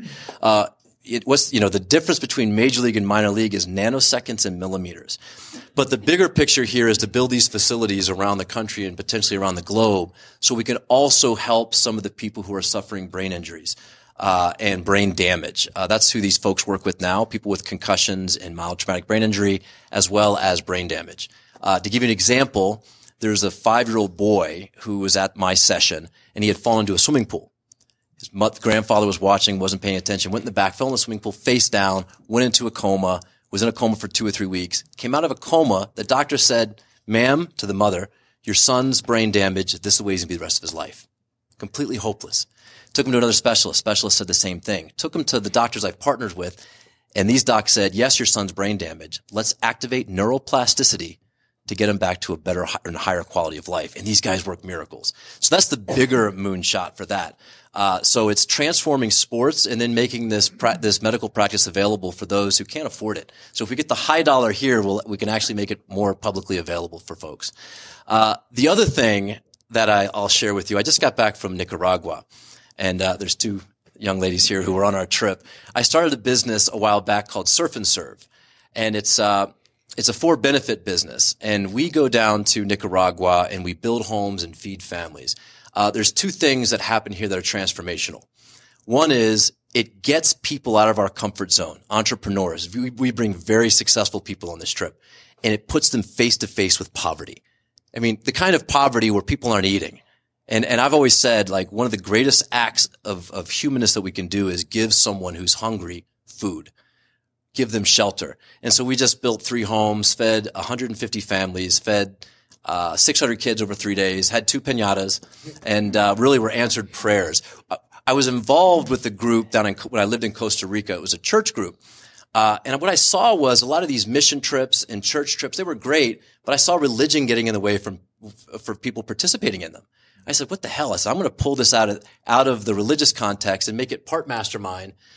[SPEAKER 12] The difference between major league and minor league is nanoseconds and millimeters. But the bigger picture here is to build these facilities around the country and potentially around the globe so we can also help some of the people who are suffering brain injuries and brain damage. That's who these folks work with now, people with concussions and mild traumatic brain injury, as well as brain damage. To give you an example, there's a 5-year-old boy who was at my session, and he had fallen into a swimming pool. His grandfather was watching, wasn't paying attention, went in the back, fell in the swimming pool face down, went into a coma, was in a coma for 2 or 3 weeks, came out of a coma. The doctor said, "Ma'am," to the mother, "your son's brain damage, this is the way he's going to be the rest of his life." Completely hopeless. Took him to another specialist. Specialist said the same thing. Took him to the doctors I've partnered with, and these docs said, "Yes, your son's brain damage. Let's activate neuroplasticity to get him back to a better and higher quality of life." And these guys work miracles. So that's the bigger moonshot for that. So it's transforming sports and then making this medical practice available for those who can't afford it. So if we get the high dollar here, we can actually make it more publicly available for folks. The other thing that I'll share with you, I just got back from Nicaragua, and there's 2 young ladies here who were on our trip. I started a business a while back called Surf and Serve, and it's a for-benefit business, and we go down to Nicaragua and we build homes and feed families. There's 2 things that happen here that are transformational. One is it gets people out of our comfort zone, entrepreneurs. We bring very successful people on this trip, and it puts them face to face with poverty. I mean, the kind of poverty where people aren't eating. And I've always said, like, one of the greatest acts of humanness that we can do is give someone who's hungry food. Give them shelter. And so we just built 3 homes, fed 150 families, fed 600 kids over 3 days, had 2 piñatas, and really were answered prayers. I was involved with the group when I lived in Costa Rica. It was a church group. And what I saw was a lot of these mission trips and church trips, they were great, but I saw religion getting in the way for people participating in them. I said, what the hell? I said, I'm going to pull this out of the religious context and make it part mastermind,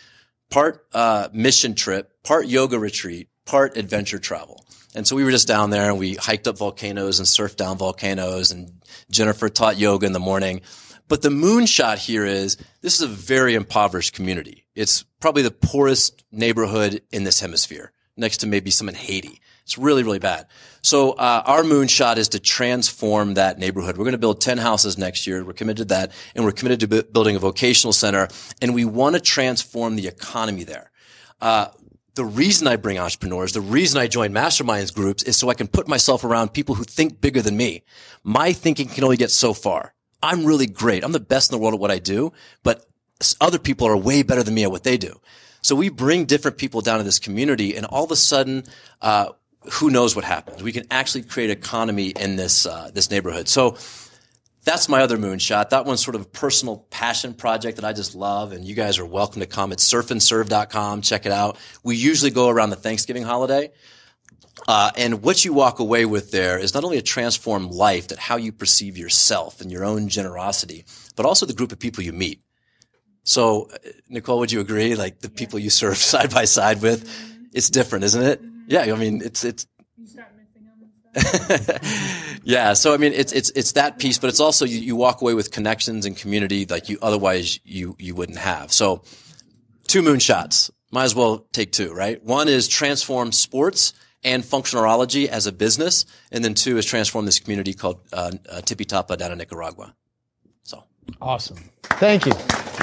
[SPEAKER 12] part mission trip, part yoga retreat, part adventure travel. And so we were just down there and we hiked up volcanoes and surfed down volcanoes, and Jennifer taught yoga in the morning. But the moonshot here is, this is a very impoverished community. It's probably the poorest neighborhood in this hemisphere, next to maybe some in Haiti. It's really, really bad. So our moonshot is to transform that neighborhood. We're going to build 10 houses next year. We're committed to that, and we're committed to building a vocational center, and we want to transform the economy there. The reason I bring entrepreneurs, the reason I join masterminds groups is so I can put myself around people who think bigger than me. My thinking can only get so far. I'm really great. I'm the best in the world at what I do, but other people are way better than me at what they do. So we bring different people down to this community, and all of a sudden, who knows what happens? We can actually create economy in this neighborhood. So that's my other moonshot. That one's sort of a personal passion project that I just love, and you guys are welcome to come. It's surfandserve.com. Check it out. We usually go around the Thanksgiving holiday. And what you walk away with there is not only a transformed life, that how you perceive yourself and your own generosity, but also the group of people you meet. So, Nicole, would you agree? Like the people you surf side by side with, it's different, isn't it? Yeah. I mean, it's. You start missing them. Yeah. So, I mean, it's that piece, but it's also you walk away with connections and community like otherwise you wouldn't have. So 2 moonshots. Might as well take 2, right? One is transform sports and functional neurology as a business. And then 2 is transform this community called Tipi Tapa down in Nicaragua. So
[SPEAKER 3] awesome. Thank you.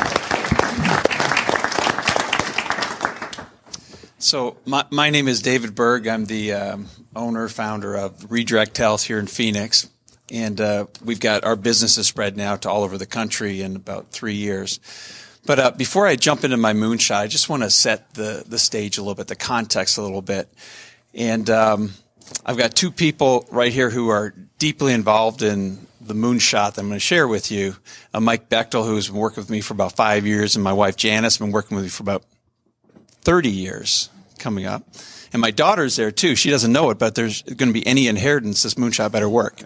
[SPEAKER 13] So my name is David Berg. I'm the owner, founder of Redirect Health here in Phoenix. And we've got our businesses spread now to all over the country in about 3 years. But before I jump into my moonshot, I just want to set the stage a little bit, the context a little bit. And I've got 2 people right here who are deeply involved in the moonshot that I'm going to share with you. Mike Bechtel, who's been working with me for about 5 years, and my wife Janice, been working with me for about 30 years coming up. And my daughter's there too. She doesn't know it, but there's going to be any inheritance. This moonshot better work.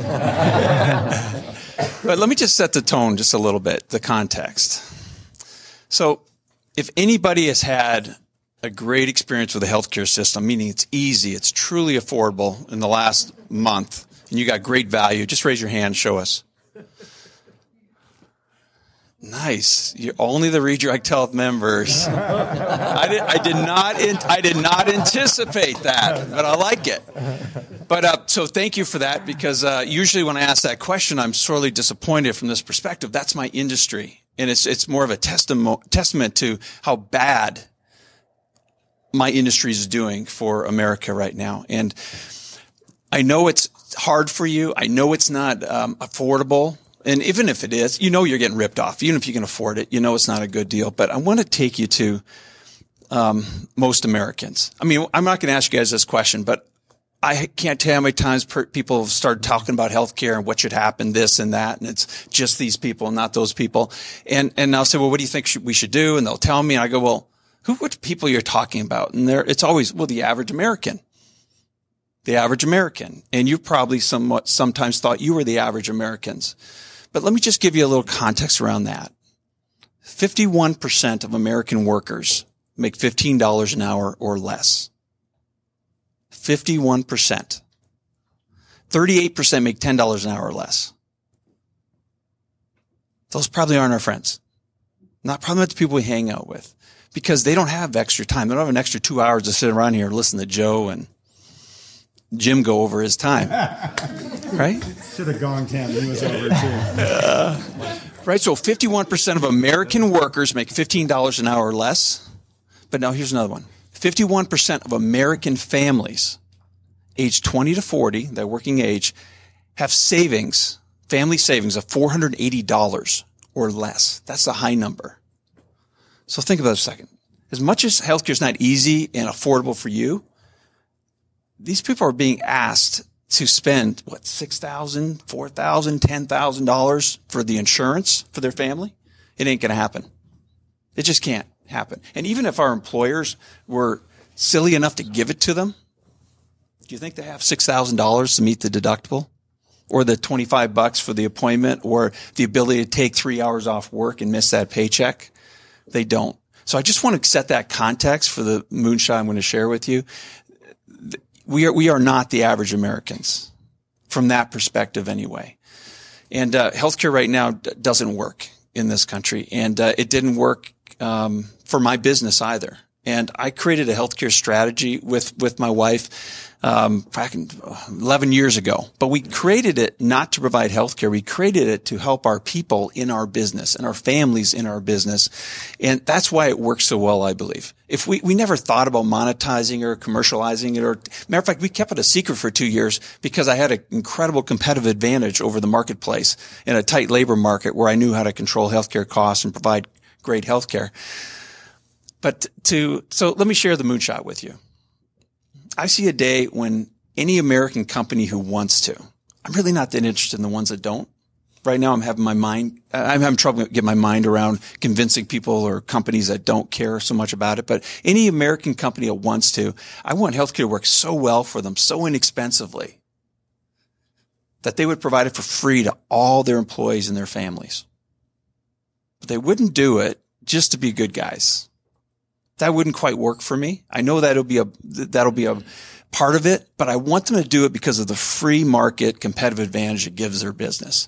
[SPEAKER 13] But let me just set the tone just a little bit, the context. So if anybody has had a great experience with the healthcare system, meaning it's easy, it's truly affordable in the last month, and you got great value, just raise your hand, show us. Nice. You're only the Redirect Health members. I did not anticipate that, but I like it. But so thank you for that, because usually when I ask that question, I'm sorely disappointed from this perspective. That's my industry, and it's more of a testament to how bad my industry is doing for America right now. And I know it's hard for you. I know it's not affordable. And even if it is, you know you're getting ripped off. Even if you can afford it, you know it's not a good deal. But I want to take you to most Americans. I mean, I'm not going to ask you guys this question, but I can't tell you how many times people have started talking about healthcare and what should happen, this and that, and it's just these people, not those people. And I'll say, well, what do you think we should do? And they'll tell me, and I go, well, which people you're talking about? And it's always, well, the average American. The average American. And you've probably sometimes thought you were the average Americans. But let me just give you a little context around that. 51% of American workers make $15 an hour or less. 51%. 38% make $10 an hour or less. Those probably aren't our friends. Probably not the people we hang out with, because they don't have extra time. They don't have an extra 2 hours to sit around here and listen to Joe and Jim go over his time. Right?
[SPEAKER 9] Should have gonged him. He was over too.
[SPEAKER 13] Right. So 51% of American workers make $15 an hour or less. But now here's another one. 51% of American families aged 20 to 40, that working age, have savings, family savings of $480 or less. That's a high number. So think about it a second. As much as healthcare is not easy and affordable for you, these people are being asked to spend, $6,000, $4,000, $10,000 for the insurance for their family? It ain't going to happen. It just can't happen. And even if our employers were silly enough to give it to them, do you think they have $6,000 to meet the deductible? Or the $25 for the appointment, or the ability to take 3 hours off work and miss that paycheck? They don't. So I just want to set that context for the moonshot I'm going to share with you. We are not the average Americans from that perspective anyway. And healthcare right now doesn't work in this country. And it didn't work for my business either. And I created a healthcare strategy with my wife back 11 years ago. But we created it not to provide healthcare. We created it to help our people in our business and our families in our business. And that's why it works so well, I believe. If we never thought about monetizing or commercializing it, or matter of fact, we kept it a secret for 2 years because I had an incredible competitive advantage over the marketplace in a tight labor market where I knew how to control healthcare costs and provide great healthcare. So let me share the moonshot with you. I see a day when any American company who wants to, I'm really not that interested in the ones that don't. Right now I'm having trouble getting my mind around convincing people or companies that don't care so much about it. But any American company that wants to, I want healthcare to work so well for them, so inexpensively, that they would provide it for free to all their employees and their families. But they wouldn't do it just to be good guys. That wouldn't quite work for me. I know that'll be a part of it, but I want them to do it because of the free market competitive advantage it gives their business.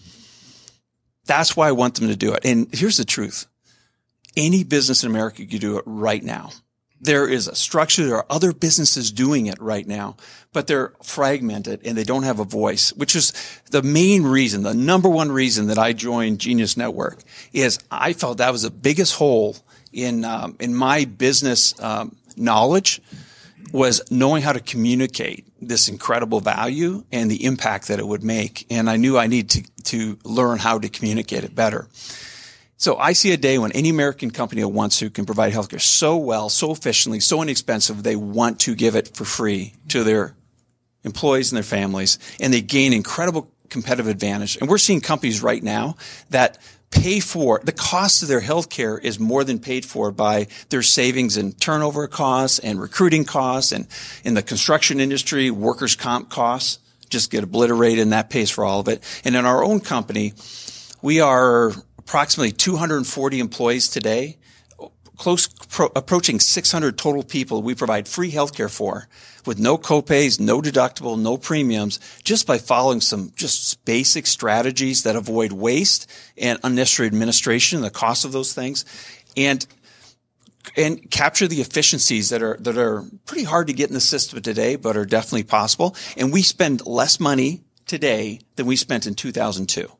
[SPEAKER 13] That's why I want them to do it. And here's the truth. Any business in America can do it right now. There is a structure. There are other businesses doing it right now, but they're fragmented and they don't have a voice, which is the main reason, the number one reason that I joined Genius Network is I felt that was the biggest hole in my business knowledge, was knowing how to communicate this incredible value and the impact that it would make. And I knew I needed to learn how to communicate it better. So I see a day when any American company that wants to can provide healthcare so well, so efficiently, so inexpensive, they want to give it for free to their employees and their families, and they gain incredible competitive advantage. And we're seeing companies right now that pay for the cost of their healthcare is more than paid for by their savings in turnover costs and recruiting costs, and in the construction industry, workers' comp costs just get obliterated, and that pays for all of it. And in our own company, we are approximately 240 employees today, approaching 600 total people we provide free healthcare for, with no copays, no deductible, no premiums, just by following some just basic strategies that avoid waste and unnecessary administration and the cost of those things, and capture the efficiencies that are pretty hard to get in the system today, but are definitely possible. And we spend less money today than we spent in 2002.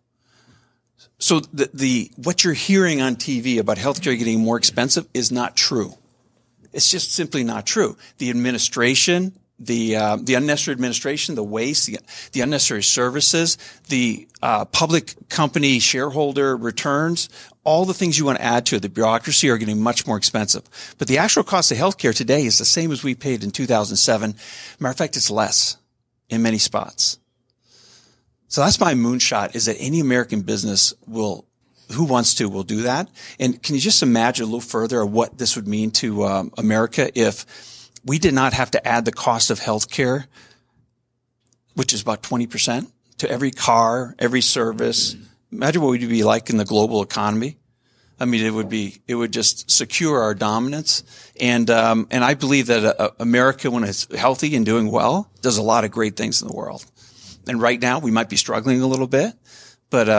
[SPEAKER 13] So what you're hearing on TV about healthcare getting more expensive is not true. It's just simply not true. The administration, the unnecessary administration, the waste, the unnecessary services, the public company shareholder returns, all the things you want to add to it, the bureaucracy, are getting much more expensive. But the actual cost of healthcare today is the same as we paid in 2007. Matter of fact, it's less in many spots. So that's my moonshot, is that any American business who wants to, will do that. And can you just imagine a little further of what this would mean to America if we did not have to add the cost of healthcare, which is about 20%, to every car, every service? Imagine what we'd be like in the global economy. I mean, it would just secure our dominance. And I believe that America, when it's healthy and doing well, does a lot of great things in the world. And right now we might be struggling a little bit, but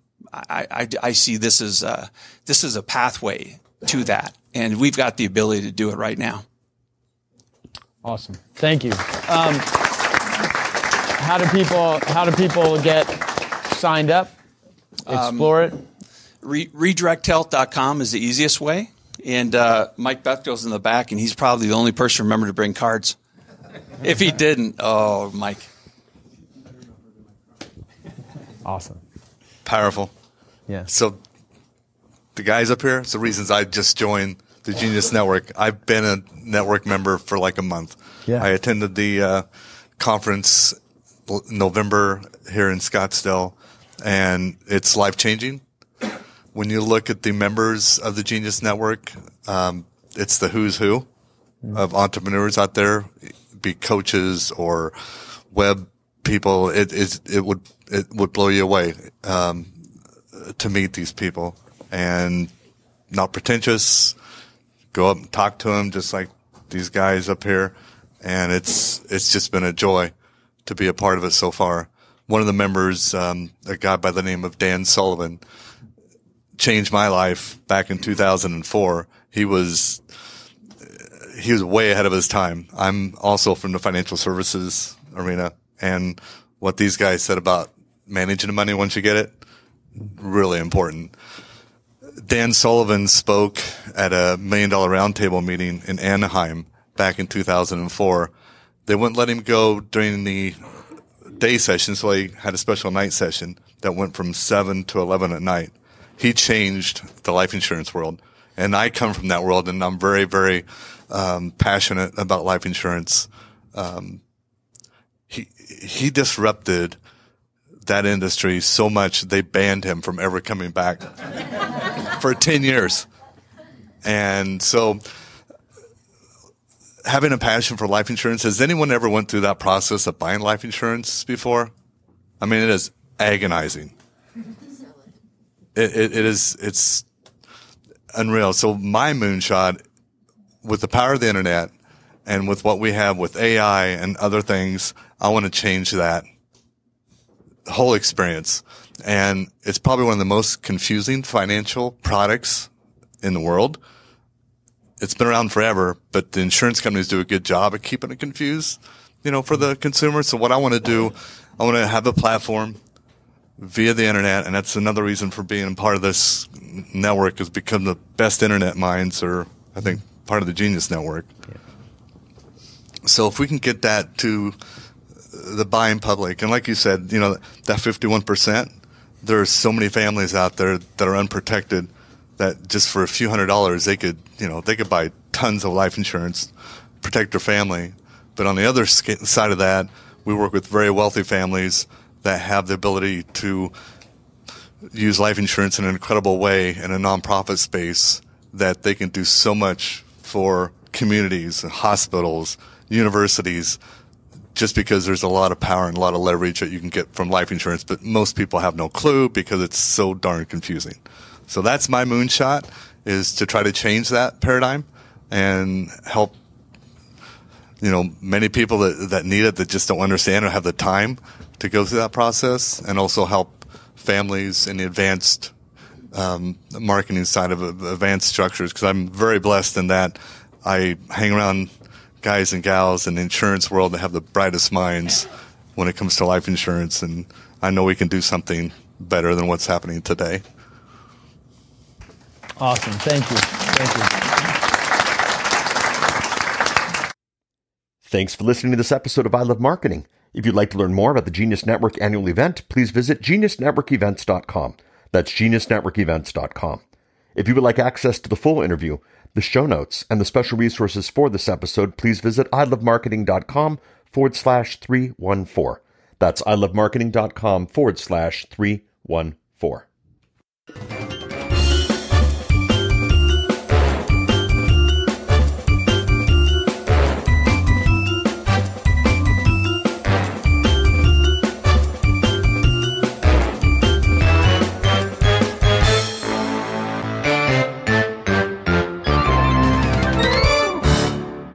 [SPEAKER 13] I see this as a pathway to that, and we've got the ability to do it right now.
[SPEAKER 3] Awesome, thank you. How do people get signed up? Explore it.
[SPEAKER 13] RedirectHealth.com is the easiest way, and Mike Bethko's in the back, and he's probably the only person to remember to bring cards. If he didn't, oh, Mike.
[SPEAKER 3] Awesome.
[SPEAKER 14] Powerful.
[SPEAKER 3] Yeah.
[SPEAKER 14] So the guys up here, it's the reasons I just joined the Genius Network. I've been a network member for like a month.
[SPEAKER 3] Yeah.
[SPEAKER 14] I attended the conference in November here in Scottsdale, and it's life-changing. When you look at the members of the Genius Network, it's the who's who of entrepreneurs out there, be coaches or web people. It would blow you away to meet these people, and not pretentious, go up and talk to them, just like these guys up here. And it's just been a joy to be a part of it so far. One of the members, a guy by the name of Dan Sullivan, changed my life back in 2004. He was way ahead of his time. I'm also from the financial services arena, and what these guys said about managing the money once you get it, really important. Dan Sullivan spoke at a $1 Million Roundtable meeting in Anaheim back in 2004. They wouldn't let him go during the day session, so he had a special night session that went from 7 to 11 at night. He changed the life insurance world. And I come from that world, and I'm very, very passionate about life insurance. He disrupted that industry so much they banned him from ever coming back for 10 years. And so having a passion for life insurance, has anyone ever went through that process of buying life insurance before? I mean, it is agonizing. It's unreal. So my moonshot, with the power of the internet and with what we have with AI and other things, I want to change that whole experience. And it's probably one of the most confusing financial products in the world. It's been around forever, but the insurance companies do a good job of keeping it confused, for the consumer. So what I want to do, I want to have a platform via the internet, and that's another reason for being part of this network, is become the best internet minds, or I think part of the Genius Network. Yeah. So if we can get that to the buying public, and like you said, that 51%, there are so many families out there that are unprotected that just for a few $100s, they could buy tons of life insurance, protect their family. But on the other side of that, we work with very wealthy families that have the ability to use life insurance in an incredible way in a nonprofit space, that they can do so much for communities and hospitals, universities, just because there's a lot of power and a lot of leverage that you can get from life insurance. But most people have no clue because it's so darn confusing. So that's my moonshot, is to try to change that paradigm and help, many people that need it, that just don't understand or have the time to go through that process, and also help families in the advanced marketing side of advanced structures. Because I'm very blessed in that I hang around guys and gals in the insurance world that have the brightest minds when it comes to life insurance, and I know we can do something better than what's happening today.
[SPEAKER 3] Awesome. Thank you.
[SPEAKER 1] Thanks for listening to this episode of I Love Marketing. If you'd like to learn more about the Genius Network annual event, please visit geniusnetworkevents.com. That's geniusnetworkevents.com. If you would like access to the full interview, the show notes, and the special resources for this episode, please visit ilovemarketing.com/314. That's ilovemarketing.com/314.